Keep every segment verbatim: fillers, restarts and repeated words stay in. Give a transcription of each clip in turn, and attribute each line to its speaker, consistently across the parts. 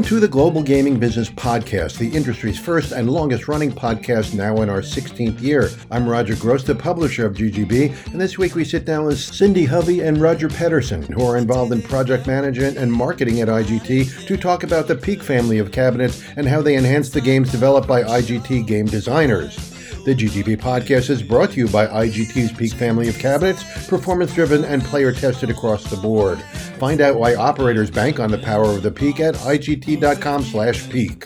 Speaker 1: Welcome to the Global Gaming Business Podcast, the industry's first and longest running podcast, now in our sixteenth year. I'm Roger Gross, the publisher of G G B, and this week we sit down with Cindy Hovey and Roger Pedersen, who are involved in project management and marketing at I G T, to talk about the Peak family of cabinets and how they enhance the games developed by I G T game designers. The G G B podcast is brought to you by I G T's Peak family of cabinets, performance-driven and player-tested across the board. Find out why operators bank on the power of the Peak at igt.com slash peak.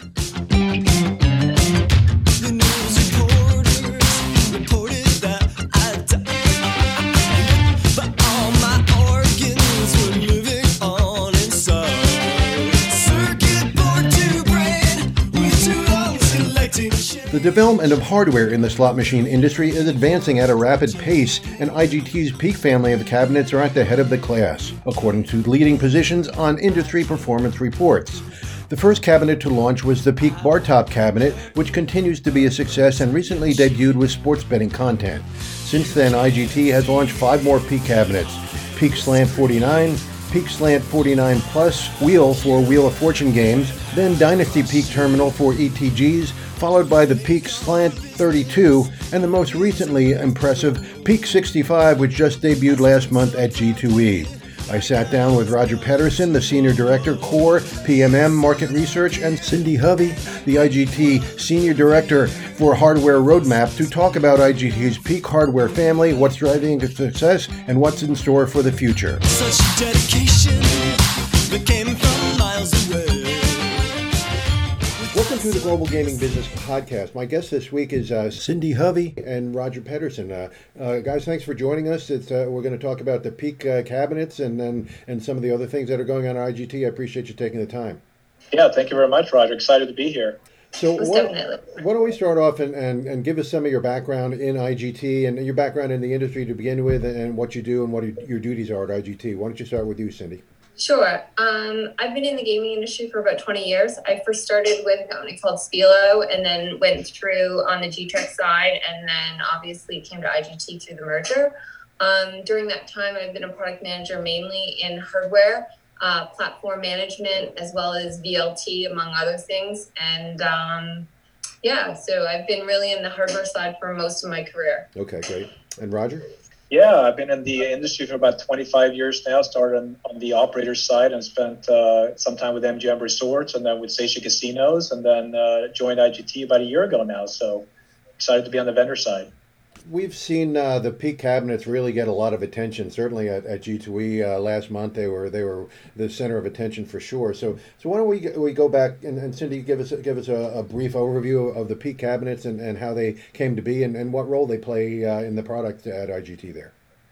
Speaker 1: The development of hardware in the slot machine industry is advancing at a rapid pace, and I G T's Peak family of cabinets are at the head of the class, according to leading positions on industry performance reports. The first cabinet to launch was the Peak Bar Top cabinet, which continues to be a success and recently debuted with sports betting content. Since then, I G T has launched five more Peak cabinets: Peak Slant forty-nine, Peak Slant forty-nine Plus, Wheel for Wheel of Fortune games, then Dynasty Peak Terminal for E T Gs, followed by the Peak Slant thirty-two, and the most recently impressive Peak sixty-five, which just debuted last month at G two E. I sat down with Roger Pedersen, the Senior Director, Core, P M M, Market Research, and Cindy Hovey, the I G T Senior Director for Hardware Roadmap, to talk about I G T's Peak hardware family, what's driving its success, and what's in store for the future.
Speaker 2: Such dedication that came from miles away.
Speaker 1: Welcome to the Global Gaming Business Podcast. My guest this week is uh, Cindy Hovey and Roger Pedersen. Uh, uh, guys, thanks for joining us. It's, uh, we're going to talk about the Peak uh, cabinets and then and some of the other things that are going on at I G T. I appreciate you taking the time.
Speaker 3: Yeah, thank you very much, Roger. Excited to be here.
Speaker 1: So what, why don't we start off and, and, and give us some of your background in I G T and your background in the industry to begin with, and what you do and what your duties are at I G T. Why don't you start with you, Cindy?
Speaker 4: Sure. Um, I've been in the gaming industry for about twenty years. I first started with a company called Spelo and then went through on the G-Tech side, and then obviously came to I G T through the merger. Um, during that time, I've been a product manager mainly in hardware, uh, platform management, as well as V L T, among other things. And um, yeah, so I've been really in the hardware side for most of my career.
Speaker 1: Okay, great. And Roger?
Speaker 3: Yeah, I've been in the industry for about twenty-five years now. Started on, on the operator side and spent uh, some time with M G M Resorts and then with Seychelles Casinos, and then uh, joined I G T about a year ago now. So excited to be on the vendor side.
Speaker 1: We've seen uh, the Peak cabinets really get a lot of attention. Certainly at, at G two E uh, last month, they were they were the center of attention for sure. So so why don't we we go back and, and Cindy, give us give us a, a brief overview of the Peak cabinets and, and how they came to be and, and what role they play uh, in the product at I G T there.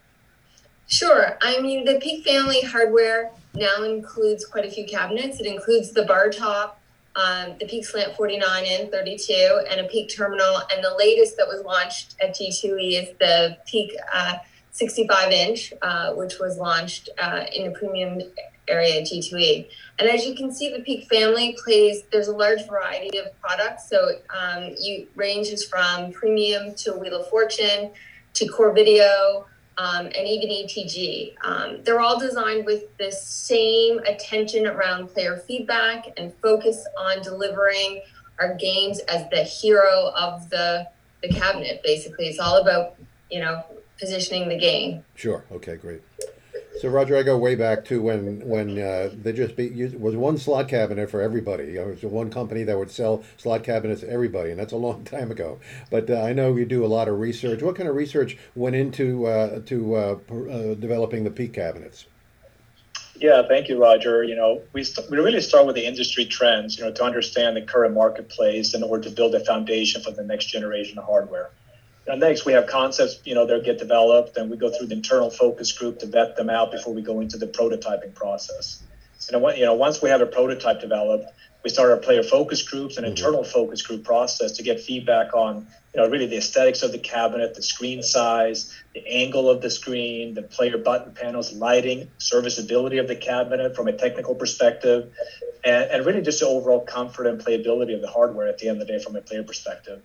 Speaker 4: Sure. I mean, the Peak family hardware now includes quite a few cabinets. It includes the bar top, um, the Peak Slant forty-nine and thirty-two, and a Peak terminal. And the latest that was launched at G two E is the Peak uh, sixty-five inch, uh, which was launched uh, in the premium area at G two E. And as you can see, the Peak family plays, there's a large variety of products. So um, you ranges from premium to Wheel of Fortune to Core Video, Um, and even E T G. Um, they're all designed with the same attention around player feedback and focus on delivering our games as the hero of the the cabinet. Basically, it's all about, you know, positioning the game.
Speaker 1: Sure. Okay. Great. So Roger, I go way back to when when uh, they just be, it was one slot cabinet for everybody. You know, it was one company that would sell slot cabinets to everybody, and that's a long time ago. But uh, I know you do a lot of research. What kind of research went into uh, to uh, uh, developing the Peak cabinets?
Speaker 3: Yeah, thank you, Roger. You know, we st- we really start with the industry trends, you know, to understand the current marketplace in order to build a foundation for the next generation of hardware. And next, we have concepts, you know, that get developed, and we go through the internal focus group to vet them out before we go into the prototyping process. And, you know, once we have a prototype developed, we start our player focus groups and internal focus group process to get feedback on, you know, really the aesthetics of the cabinet, the screen size, the angle of the screen, the player button panels, lighting, serviceability of the cabinet from a technical perspective, and, and really just the overall comfort and playability of the hardware at the end of the day from a player perspective.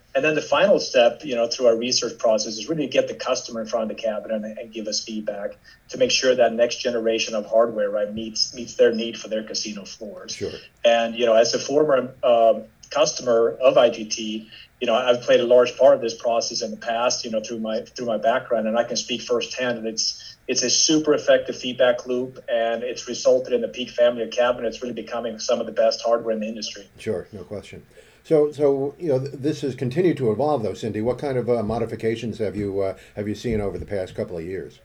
Speaker 3: And then the final step, you know, through our research process is really get the customer in front of the cabinet and, and give us feedback to make sure that next generation of hardware, right, meets meets their need for their casino floors.
Speaker 1: Sure.
Speaker 3: And, you know, as a former um, customer of I G T, you know, I've played a large part of this process in the past, you know, through my through my background, and I can speak firsthand. And it's it's a super effective feedback loop, and it's resulted in the Peak family of cabinets really becoming some of the best hardware in the industry.
Speaker 1: Sure, no question. So, so you know, th- this has continued to evolve, though, Cindy. What kind of uh, modifications have you uh, have you seen over the past couple of years?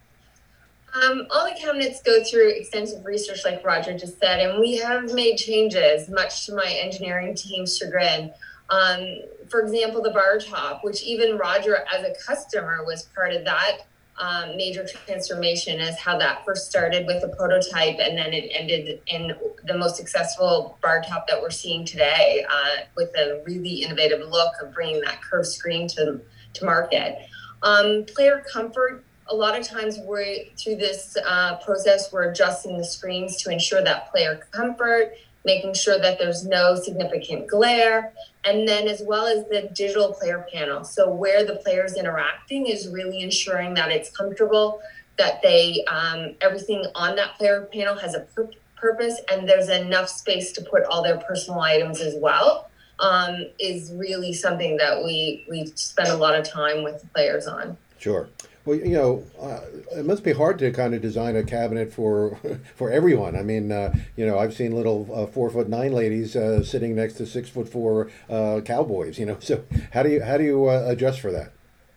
Speaker 4: Um, all the cabinets go through extensive research, like Roger just said, and we have made changes, much to my engineering team's chagrin. Um, for example, the bar top, which even Roger, as a customer, was part of that um, major transformation, as how that first started with a prototype and then it ended in the most successful bar top that we're seeing today, uh, with a really innovative look of bringing that curved screen to, to market. Um, player comfort, a lot of times we're through this uh, process, we're adjusting the screens to ensure that player comfort, making sure that there's no significant glare, and then as well as the digital player panel. So where the player's interacting is really ensuring that it's comfortable, that they um, everything on that player panel has a pur- purpose, and there's enough space to put all their personal items as well, um, is really something that we, we spend a lot of time with the players on.
Speaker 1: Sure. Well, you know, uh, it must be hard to kind of design a cabinet for for everyone. I mean, uh, you know, I've seen little uh, four foot nine ladies uh, sitting next to six foot four uh, cowboys. You know, so how do you how do you uh, adjust for that?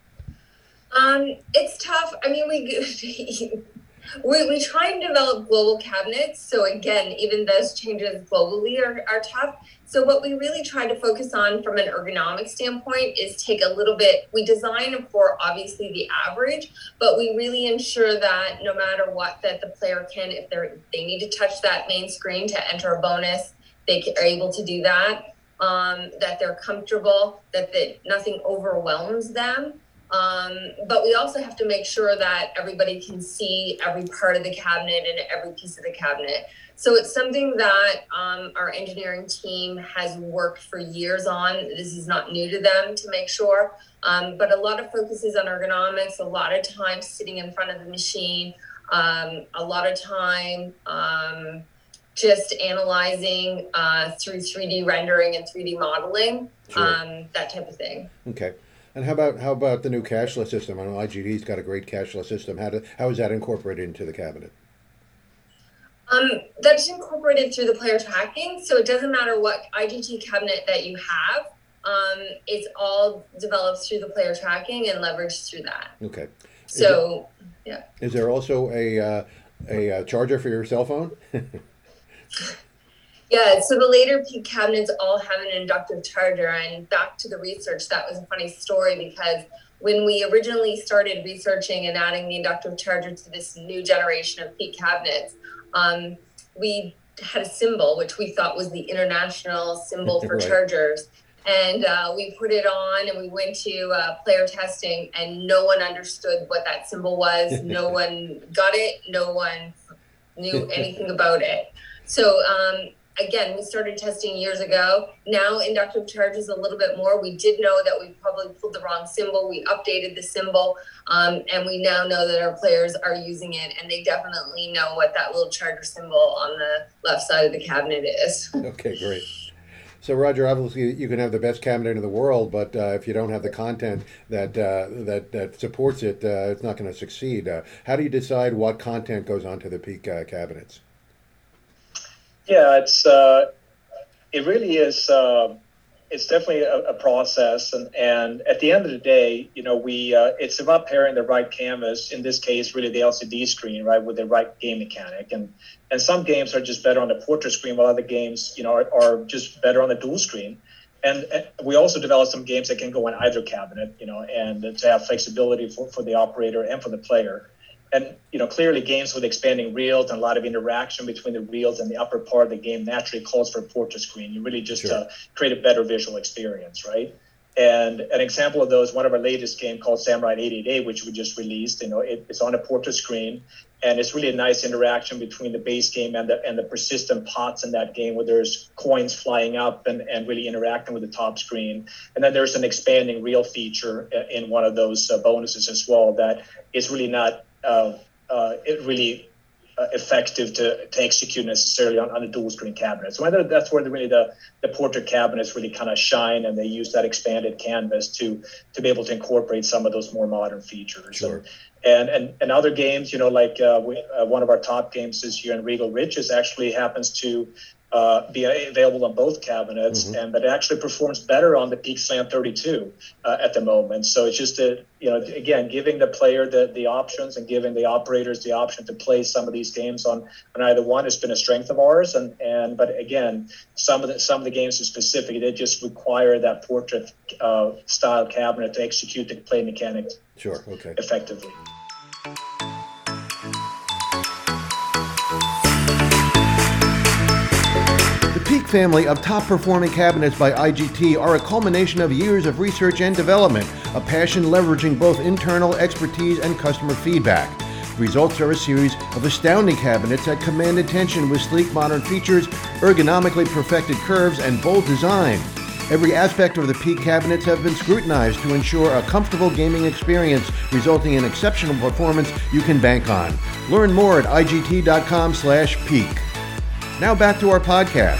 Speaker 4: Um, it's tough. I mean, we we we try and develop global cabinets. So again, even those changes globally are, are tough. So what we really try to focus on from an ergonomic standpoint is take a little bit, we design for obviously the average, but we really ensure that no matter what, that the player can, if they're they need to touch that main screen to enter a bonus, they are able to do that, um, that they're comfortable, that the, nothing overwhelms them. Um, but we also have to make sure that everybody can see every part of the cabinet and every piece of the cabinet. So it's something that um, our engineering team has worked for years on. This is not new to them to make sure, um, but a lot of focus is on ergonomics, a lot of time sitting in front of the machine, um, a lot of time um, just analyzing uh, through three D rendering and three D modeling,
Speaker 1: Sure.
Speaker 4: um, that type of thing.
Speaker 1: Okay. And how about how about the new cashless system? I know I G T's got a great cashless system. How do, how is that incorporated into the cabinet?
Speaker 4: Um, that's incorporated through the player tracking, so it doesn't matter what I G T cabinet that you have. Um, it's all developed through the player tracking and leveraged through that.
Speaker 1: Okay.
Speaker 4: So,
Speaker 1: is
Speaker 4: yeah.
Speaker 1: Is there also a uh, a uh, charger for your cell phone?
Speaker 4: Yeah, so the later Peak cabinets all have an inductive charger, and back to the research, that was a funny story because when we originally started researching and adding the inductive charger to this new generation of Peak cabinets, um, we had a symbol, which we thought was the international symbol for
Speaker 1: Right.
Speaker 4: chargers. And uh, we put it on and we went to uh, player testing, and no one understood what that symbol was. No one got it. No one knew anything about it. So, um, again, we started testing years ago. Now inductive charge is a little bit more. We did know that we probably pulled the wrong symbol. We updated the symbol, um, and we now know that our players are using it, and they definitely know what that little charger symbol on the left side of the cabinet is.
Speaker 1: Okay, great. So, Roger, obviously you can have the best cabinet in the world, but uh, if you don't have the content that uh, that that supports it, uh, it's not going to succeed. Uh, how do you decide what content goes onto the Peak uh, cabinets?
Speaker 3: Yeah, it's uh, it really is. Uh, it's definitely a, a process, and, and at the end of the day, you know, we uh, it's about pairing the right canvas. In this case, really the L C D screen, right, with the right game mechanic. And and some games are just better on the portrait screen, while other games, you know, are, are just better on the dual screen. And, and we also developed some games that can go in either cabinet, you know, and to have flexibility for, for the operator and for the player. And, you know, clearly games with expanding reels and a lot of interaction between the reels and the upper part of the game naturally calls for a portrait screen. You really just
Speaker 1: Sure.
Speaker 3: uh, create a better visual experience, right? And an example of those, one of our latest game called Samurai eight eight eight, which we just released, you know, it, it's on a portrait screen, and it's really a nice interaction between the base game and the and the persistent pots in that game, where there's coins flying up and, and really interacting with the top screen. And then there's an expanding reel feature in one of those uh, bonuses as well that is really not uh, uh, it really uh, effective to, to execute necessarily on, on a dual screen cabinet. So I think that's where the, really the, the portrait cabinets really kind of shine, and they use that expanded canvas to to be able to incorporate some of those more modern features.
Speaker 1: Sure.
Speaker 3: And, and and other games, you know, like uh, we, uh, one of our top games this year in Regal Riches actually happens to uh, be available on both cabinets, mm-hmm. and but it actually performs better on the Peak Slant thirty-two uh, at the moment. So it's just a, you know, again, giving the player the, the options and giving the operators the option to play some of these games on, on either one has been a strength of ours. And, and but again, some of the some of the games are specific. They just require that portrait uh, style cabinet to execute the play mechanic
Speaker 1: sure, okay.
Speaker 3: effectively.
Speaker 1: The Peak family of top-performing cabinets by I G T are a culmination of years of research and development, a passion leveraging both internal expertise and customer feedback. The results are a series of astounding cabinets that command attention with sleek modern features, ergonomically perfected curves, and bold design. Every aspect of the Peak cabinets have been scrutinized to ensure a comfortable gaming experience, resulting in exceptional performance you can bank on. Learn more at I G T dot com slash peak. Now back to our podcast.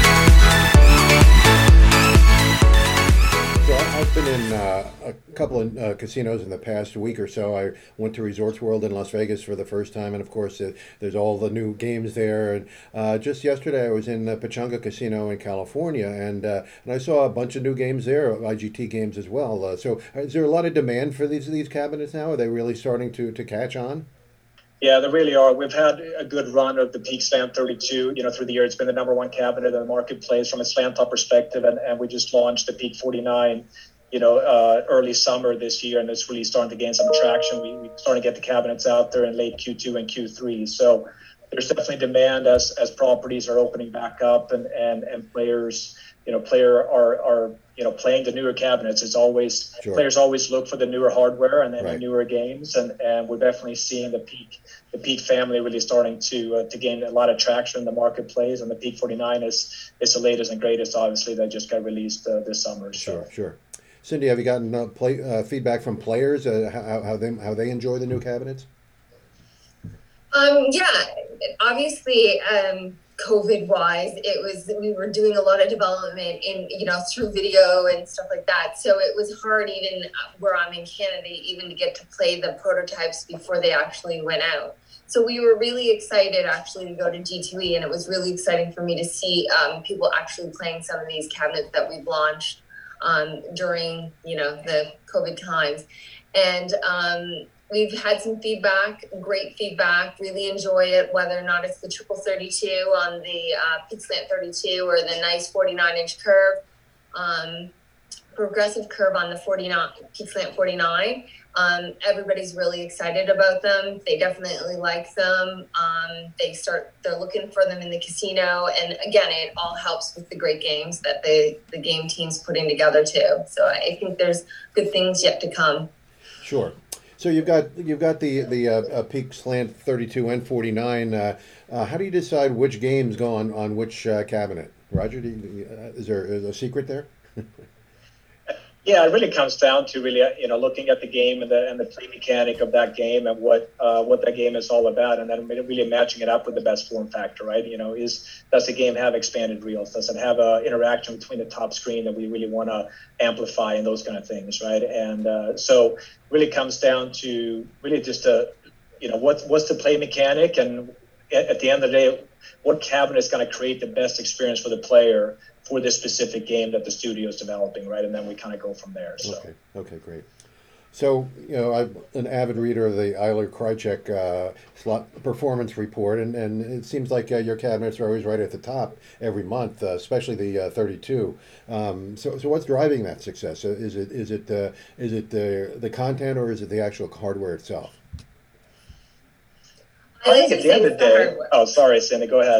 Speaker 1: So I've been in uh, a couple of uh, casinos in the past week or so. I went to Resorts World in Las Vegas for the first time, and of course uh, there's all the new games there. And uh, just yesterday I was in the Pechanga Casino in California, and uh, and I saw a bunch of new games there, I G T games as well. Uh, so is there a lot of demand for these these cabinets now? Are they really starting to, to catch on?
Speaker 3: Yeah, they really are. We've had a good run of the Peak Slant thirty-two. You know, through the year, it's been the number one cabinet in the marketplace from a slant top perspective, and, and we just launched the Peak forty-nine, you know, uh, early summer this year, and it's really starting to gain some traction. We, we starting to get the cabinets out there in late Q two and Q three. So there's definitely demand as as properties are opening back up, and and and players, you know, player are are you know playing the newer cabinets. It's always sure. Players always look for the newer hardware and then right. the newer games, and and we're definitely seeing the Peak the Peak family really starting to uh, to gain a lot of traction in the marketplace. And the Peak forty-nine is is the latest and greatest, obviously, that just got released uh, this summer. So.
Speaker 1: Sure, sure. Cindy, have you gotten uh, play, uh, feedback from players uh, how how they how they enjoy the new cabinets?
Speaker 4: Um, yeah, obviously, um, COVID-wise, it was we were doing a lot of development in you know through video and stuff like that. So it was hard, even where I'm in Canada, even to get to play the prototypes before they actually went out. So we were really excited actually to go to G two E, and it was really exciting for me to see um, people actually playing some of these cabinets that we've launched um, during you know the COVID times, and. Um, We've had some feedback, great feedback, really enjoy it, whether or not it's the triple thirty-two on the uh, Peak Slant thirty-two or the nice forty-nine inch curve, um, progressive curve on the forty-nine Peak Slant forty-nine. Um, everybody's really excited about them. They definitely like them. Um, they start, they're looking for them in the casino. And again, it all helps with the great games that the, the game team's putting together too. So I think there's good things yet to come.
Speaker 1: Sure. So you've got you've got the the uh, uh, Peak Slant thirty-two and forty-nine. Uh, uh, how do you decide which games go on on which uh, cabinet? Roger, do you, uh, is there a secret there?
Speaker 3: Yeah, it really comes down to really you know looking at the game and the and the play mechanic of that game and what uh, what that game is all about, and then really matching it up with the best form factor, right? You know, is does the game have expanded reels? Does it have a interaction between the top screen that we really want to amplify and those kind of things, right? And uh, so really comes down to really just a you know what what's the play mechanic, and at, at the end of the day, what cabinet is going to create the best experience for the player for this specific game that the studio is developing, right? And then we kind of go from there. So.
Speaker 1: Okay, okay, great. So, you know, I'm an avid reader of the Eiler Krychek uh, slot performance report, and, and it seems like uh, your cabinets are always right at the top every month, uh, especially the uh, thirty-two. Um, so, so what's driving that success? Uh, is it is it uh, is it the the content, or is it the actual hardware itself?
Speaker 3: I think at the end of the day. Oh, sorry, Cindy. Go ahead.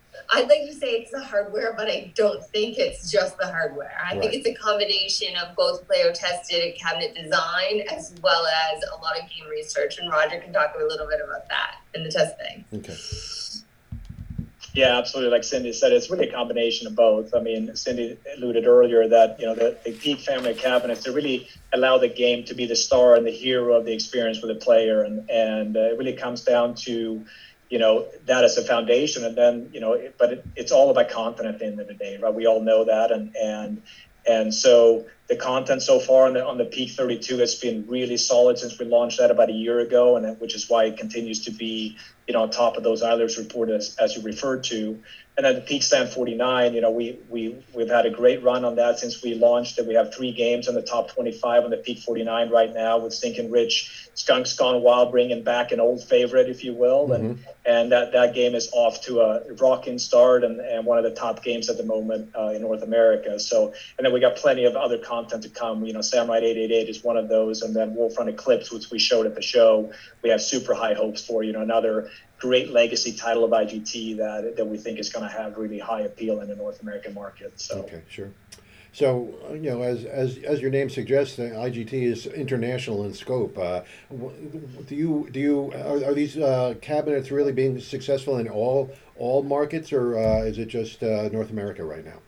Speaker 4: I'd like to say it's the hardware, but I don't think it's just the hardware. I
Speaker 1: Right.
Speaker 4: think it's a combination of both player-tested cabinet design as well as a lot of game research, and Roger can talk a little bit about that in the testing.
Speaker 1: Okay.
Speaker 3: Yeah, absolutely. Like Cindy said, it's really a combination of both. I mean, Cindy alluded earlier that, you know, the, the Peak family of cabinets, they really allow the game to be the star and the hero of the experience for the player. And, and uh, it really comes down to, you know, that as a foundation. And then, you know, it, but it, it's all about content at the end of the day, right? We all know that. And, and, and so the content so far on the, on the Peak thirty-two has been really solid since we launched that about a year ago, and it, which is why it continues to be, you know, on top of those Eilers report as, as you referred to. And then the Peak Slant forty-nine, you know, we, we, we've had a great run on that since we launched it. We have three games in the top twenty-five on the Peak forty-nine right now with Stinkin' Rich, Skunks Gone Wild, bringing back an old favorite, if you will. Mm-hmm. And and that, that game is off to a rocking start and, and one of the top games at the moment uh, in North America. So, and then we got plenty of other content to come. You know, Samurai eight eight eight is one of those, and then Wolfrun Eclipse, which we showed at the show, we have super high hopes for. You know, another great legacy title of I G T that that we think is going to have really high appeal in the North American market. So
Speaker 1: okay, sure. So you know, as as as your name suggests, I G T is international in scope. Uh, do you do you are, are these uh, cabinets really being successful in all all markets, or uh, is it just uh, North America right now?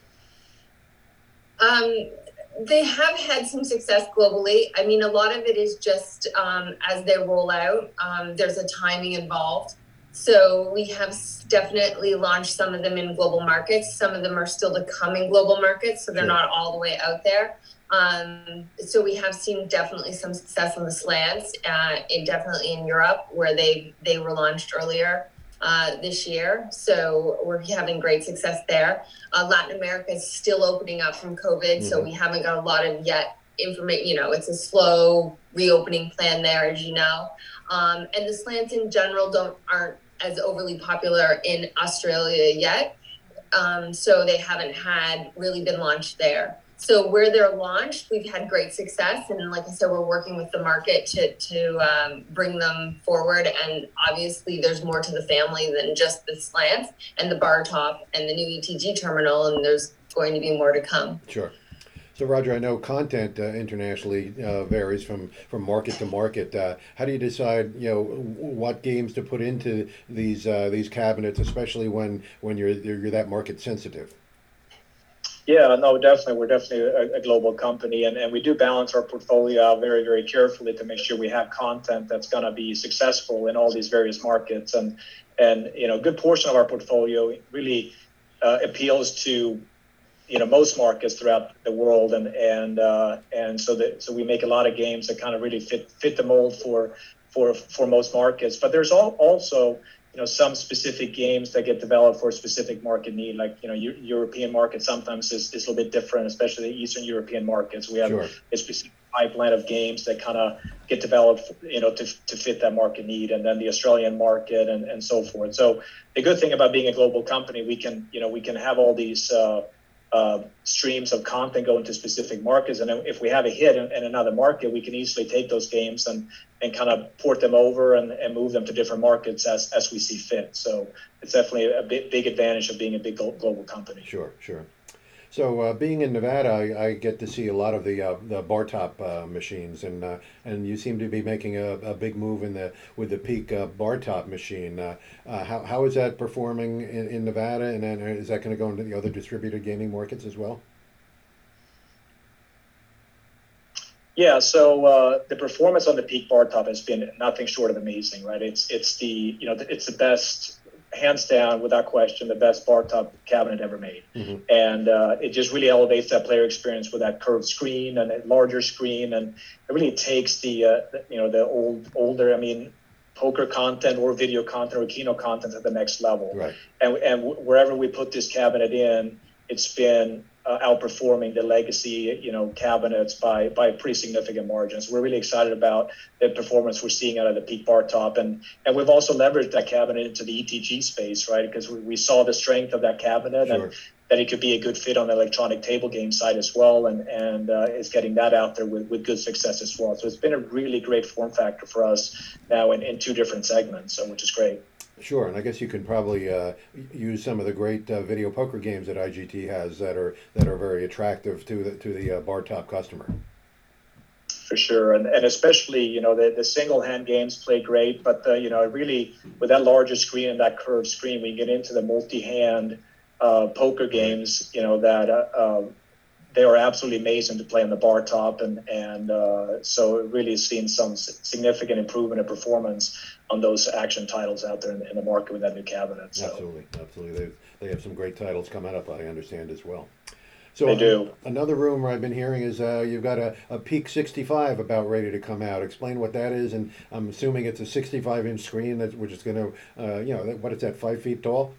Speaker 4: Um. They have had some success globally. I mean, a lot of it is just um, as they roll out, um, there's a timing involved. So we have definitely launched some of them in global markets. Some of them are still to come in global markets, so they're sure. not all the way out there. Um, so we have seen definitely some success on the slants, uh, in, definitely in Europe, where they, they were launched earlier uh, this year. So we're having great success there. Uh, Latin America is still opening up from COVID, mm-hmm. so we haven't got a lot of yet information. You know, it's a slow reopening plan there, as you know. Um, and the slants in general don't aren't as overly popular in Australia yet, um, so they haven't had really been launched there. So where they're launched, we've had great success, and like I said, we're working with the market to to um, bring them forward. And obviously, there's more to the family than just the slants and the bar top and the new E T G terminal, and there's going to be more to come.
Speaker 1: Sure. So Roger, I know content uh, internationally uh, varies from, from market to market. Uh, how do you decide, you know, what games to put into these uh, these cabinets, especially when when you're you're that market sensitive?
Speaker 3: Yeah, no, definitely. We're definitely a, a global company, and, and we do balance our portfolio out very, very carefully to make sure we have content that's going to be successful in all these various markets. And, and you know, a good portion of our portfolio really uh, appeals to, you know, most markets throughout the world. And and uh, and so that so we make a lot of games that kind of really fit fit the mold for for for most markets. But there's all, also you know, some specific games that get developed for a specific market need, like, you know, U- European market sometimes is, is a little bit different, especially the Eastern European markets. We have sure. a specific pipeline of games that kind of get developed, you know, to to fit that market need, and then the Australian market and, and so forth. So the good thing about being a global company, we can, you know, we can have all these uh, uh, streams of content go into specific markets. And if we have a hit in, in another market, we can easily take those games and and kind of port them over and, and move them to different markets as, as we see fit. So it's definitely a big, big advantage of being a big global company.
Speaker 1: Sure, sure. So uh, being in Nevada, I, I get to see a lot of the uh, the bar top uh, machines, and uh, and you seem to be making a, a big move in the with the Peak uh, bar top machine. Uh, uh, how how is that performing in, in Nevada, and then is that going to go into the other distributed gaming markets as well?
Speaker 3: Yeah, so uh, the performance on the Peak bar top has been nothing short of amazing, right? It's it's the you know it's the best, hands down, without question, the best bar top cabinet ever made, mm-hmm. and uh, it just really elevates that player experience with that curved screen and a larger screen, and it really takes the uh, you know the old older, I mean, poker content or video content or Keno content at the next level,
Speaker 1: right?
Speaker 3: And and wherever we put this cabinet in, it's been Uh, outperforming the legacy, you know, cabinets by by pretty significant margins. We're really excited about the performance we're seeing out of the Peak bar top, and and we've also leveraged that cabinet into the E T G space, right? Because we, we saw the strength of that cabinet, sure. and that it could be a good fit on the electronic table game side as well, and and uh, it's getting that out there with, with good success as well. So it's been a really great form factor for us now in, in two different segments, so which is great.
Speaker 1: Sure, and I guess you can probably uh, use some of the great uh, video poker games that I G T has that are that are very attractive to the to the uh, bar top customer.
Speaker 3: For sure, and and especially you know the, the single hand games play great, but the, you know really with that larger screen and that curved screen, we get into the multi hand uh, poker games. You know that uh, uh, they are absolutely amazing to play on the bar top, and and uh, so it really has seen some significant improvement in performance on those action titles out there in, in the market with that new cabinet. So.
Speaker 1: Absolutely, absolutely. They they have some great titles coming up, I understand, as well. So
Speaker 3: they do.
Speaker 1: Another rumor I've been hearing is uh, you've got a, a Peak sixty-five about ready to come out. Explain what that is, and I'm assuming it's a sixty-five inch screen that which is going to, uh, you know, what is that, five feet tall?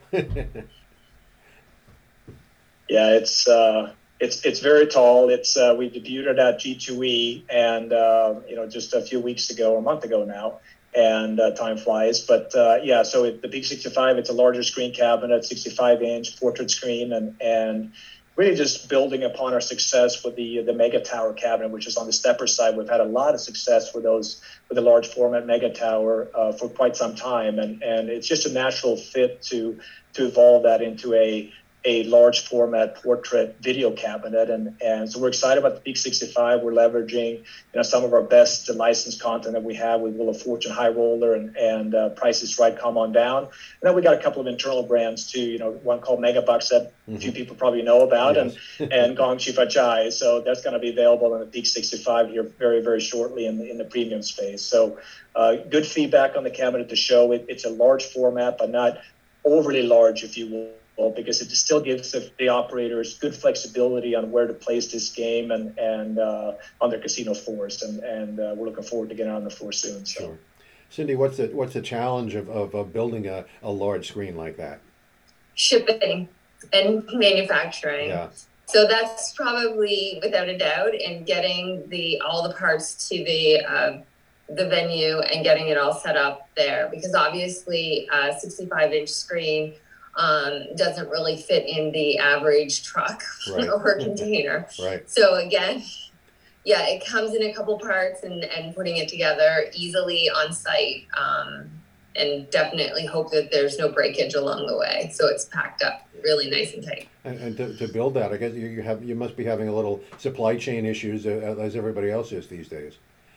Speaker 3: Yeah, it's uh, it's it's very tall. It's uh, we debuted it at G two E, and uh, you know just a few weeks ago, a month ago now. And uh, time flies, but uh, yeah. So it, the Peak sixty-five, it's a larger screen cabinet, sixty-five inch portrait screen, and and really just building upon our success with the the Mega Tower cabinet, which is on the stepper side. We've had a lot of success with those with the large format Mega Tower uh, for quite some time, and and it's just a natural fit to to evolve that into a a large format portrait video cabinet, and and so we're excited about the Peak sixty-five. We're leveraging you know some of our best licensed content that we have with Wheel of Fortune, High Roller, and and uh, Price is Right, Come On Down. And then we got a couple of internal brands too. You know, one called Megabucks that mm-hmm. a few people probably know about, yes. and and Gong Chi Fa Chai. So that's going to be available in the Peak sixty-five here very very shortly in the in the premium space. So uh, good feedback on the cabinet at the show. It, it's a large format, but not overly large, if you will, because it still gives the, the operators good flexibility on where to place this game and and uh, on their casino floors, and and uh, we're looking forward to getting on the floor soon. So.
Speaker 1: Sure, Cindy, what's the what's the challenge of, of, of building a, a large screen like that?
Speaker 4: Shipping and manufacturing.
Speaker 1: Yeah.
Speaker 4: So that's probably without a doubt, and getting the all the parts to the uh, the venue and getting it all set up there, because obviously a sixty-five inch screen um, doesn't really fit in the average truck right. or container.
Speaker 1: Right.
Speaker 4: So again, yeah, it comes in a couple parts, and, and putting it together easily on site, um, and definitely hope that there's no breakage along the way. So it's packed up really nice and tight.
Speaker 1: And, and to, to build that, I guess you, you have you must be having a little supply chain issues uh, as everybody else is these days.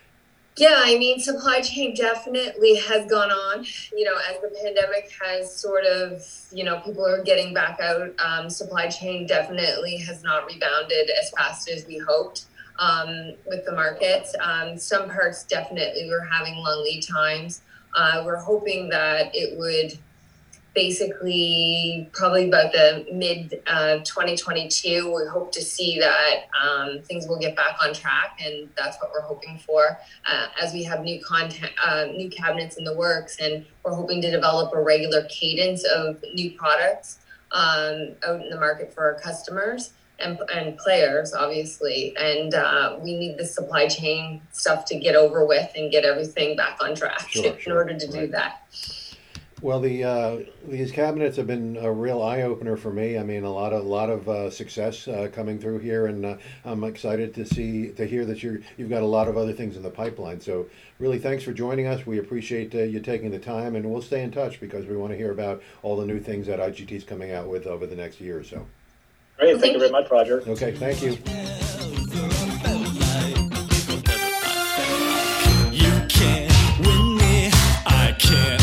Speaker 4: Yeah, I mean, supply chain definitely has gone on, you know, as the pandemic has sort of, you know, people are getting back out. Um, supply chain definitely has not rebounded as fast as we hoped um, with the market. Um, some parts definitely were having long lead times. Uh, we're hoping that it would basically probably about the mid uh, twenty twenty-two, we hope to see that um, things will get back on track, and that's what we're hoping for uh, as we have new content, uh, new cabinets in the works, and we're hoping to develop a regular cadence of new products um, out in the market for our customers and, and players, obviously. And uh, we need the supply chain stuff to get over with and get everything back on track
Speaker 1: sure,
Speaker 4: in
Speaker 1: sure.
Speaker 4: order to
Speaker 1: right.
Speaker 4: do that.
Speaker 1: Well, the uh, these cabinets have been a real eye opener for me. I mean, a lot of lot of uh, success uh, coming through here, and uh, I'm excited to see to hear that you're you've got a lot of other things in the pipeline. So, really, thanks for joining us. We appreciate uh, you taking the time, and we'll stay in touch because we want to hear about all the new things that I G T is coming out with over the next year or so.
Speaker 3: Great, thank you very much, Roger.
Speaker 1: Okay, thank you.
Speaker 2: You can't win me, I can't.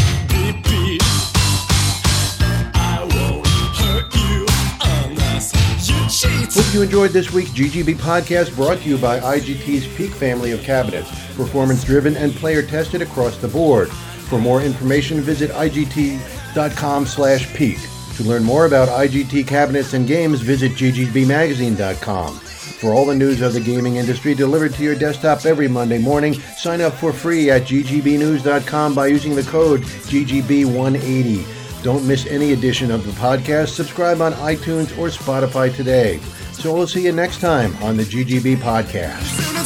Speaker 1: Hope you enjoyed this week's G G B podcast, brought to you by I G T's Peak family of cabinets, performance-driven and player-tested across the board. For more information, visit I G T dot com slash peak. To learn more about I G T cabinets and games, visit G G B magazine dot com. For all the news of the gaming industry delivered to your desktop every Monday morning, sign up for free at G G B news dot com by using the code G G B one eighty. Don't miss any edition of the podcast. Subscribe on iTunes or Spotify today. So we'll see you next time on the G G B Podcast.